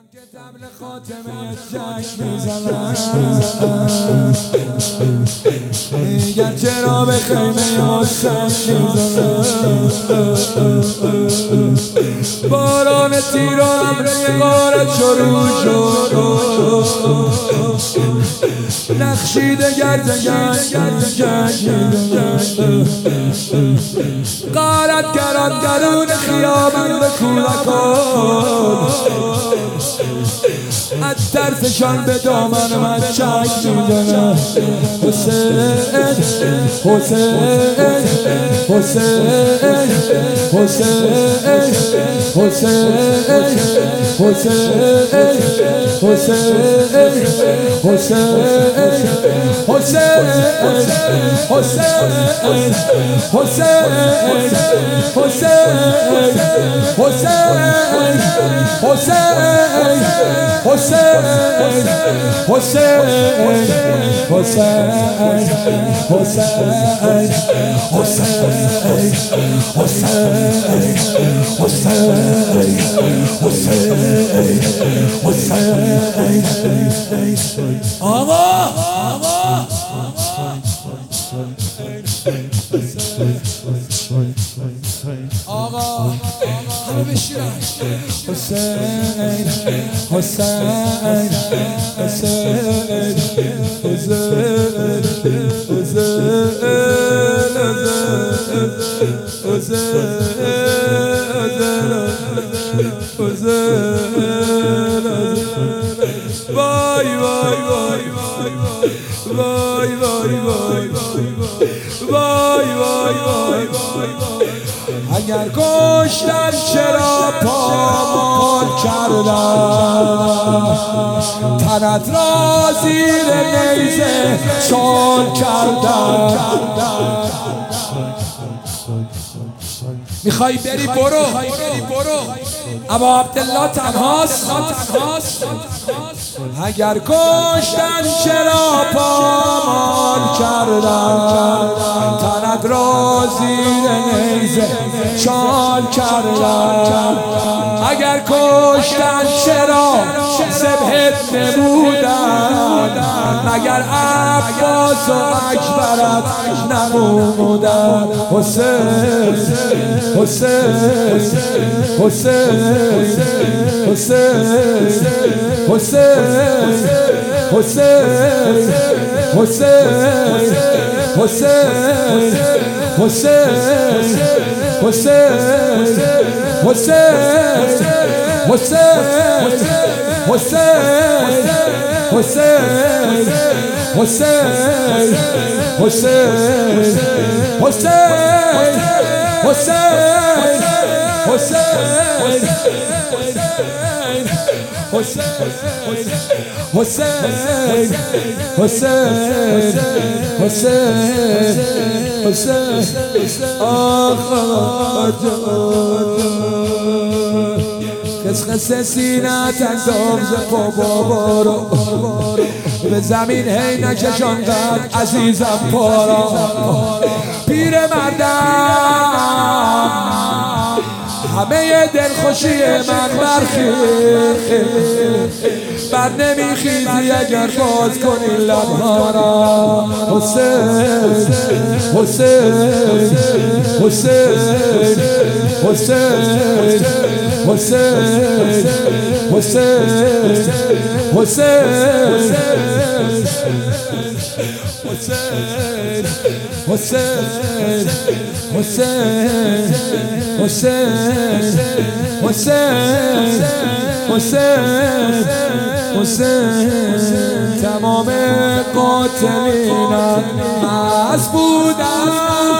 که طبل خاتمه جشن میزنم میگن چرا به خیمه حسین میزنم باران تیر و ابر غارت شروع شد نخشیده گرد غارت گران درون خیابان به کودکان از ترسشان به دامن من چک میزنم حسین حسین حسین حسین حسین حسین حسین حسین حسین آقا همه بشیرن حسین حسین حسین وای وای وای وای وای وای وای وای وای اگر کشتن چرا پامال کردن تنت را زیر نیزه چال کردن میخوای بری برو اما عبدالله تنهاست اگر کشتن چرا پامال کردن تنت را زیر نیزه چال کردن اگر کشتن چرا ذبحت نمودن مگر عباس و اکبرت نمودن حسین حسین حسین حسین حسین حسین حسین حسین حسین قسقس سینت اندام ز بابا رو به زمین هی نکشان قد عزیزم پارا پیر مردم همه دلخوشی من برخیز بر نمیخیزی اگر باز کنی لبها را حسین حسین حسین حسین حسین حسین حسین حسین حسین حسین حسین تمام قاتلینم از بودن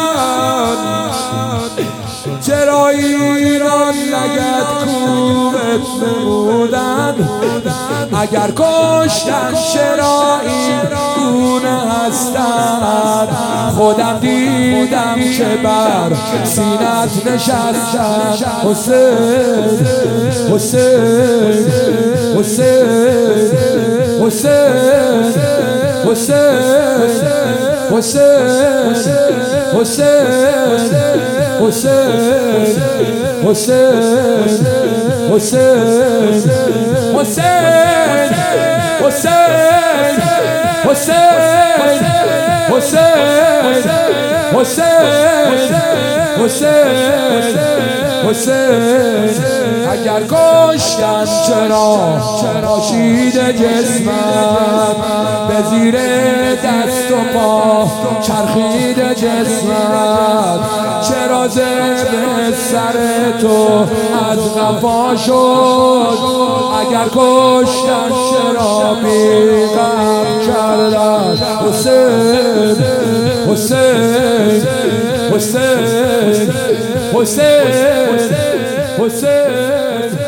چرا ایران لگد کوبت نمودن اگر کشتن چرا این گونه هستن خودم دیدم که بر سینت نشستن حسین حسین حسین حسین حسین حسین حسین حسین حسین حسین حسین حسین حسین حسین اگر کشتن چرا شید جسمم به زیر دست و پا چرخید جسمم چرا زب سر تو از قفا شد اگر کشتن چرا بیغم کردن حسین حسین حسین حسین حسین